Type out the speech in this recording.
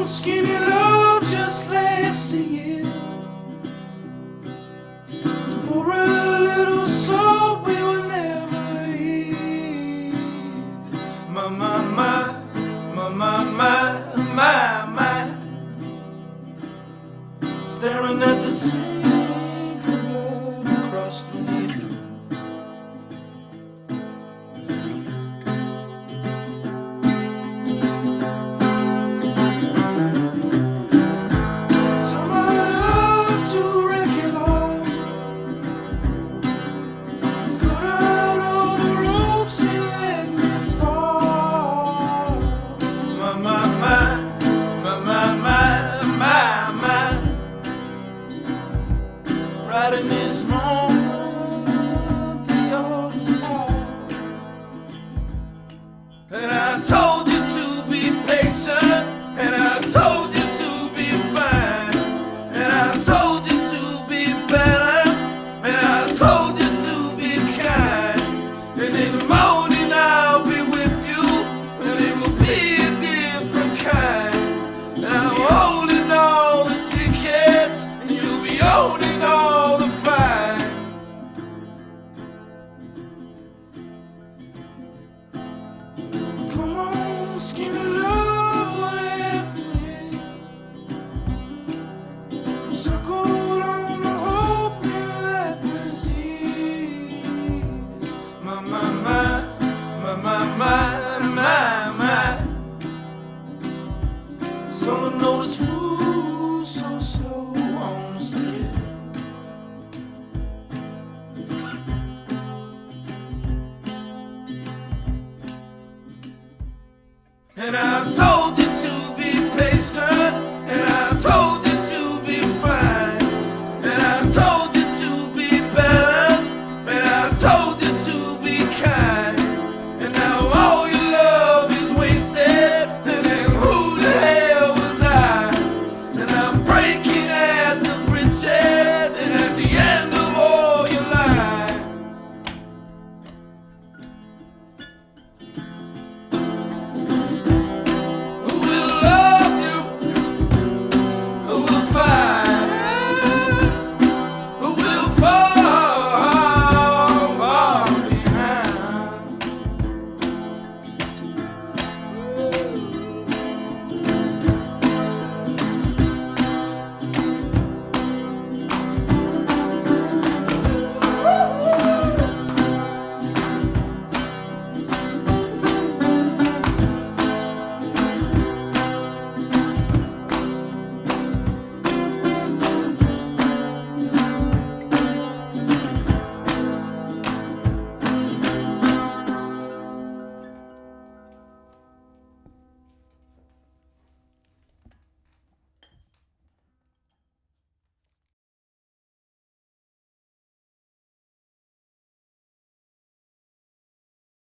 on, skinny love just last a year. To pour a little salt we will never hear. My, my, my, my, my, my, my, my. Staring at the sink of blood across the knee. Right in this moment, this all is taught. And I told you to be patient, and I told you to be fine, and I told you to be balanced, and I told you to be kind. And in the morning I'll be with you, and it will be a different kind. And I'm holding all the tickets, and you'll be owning all the fines. Come on, skinny love, what happened? Circled on the hope and leprosies. My, my, my, my, my, my, my, my. Someone knows food so slow on the split. And I'm told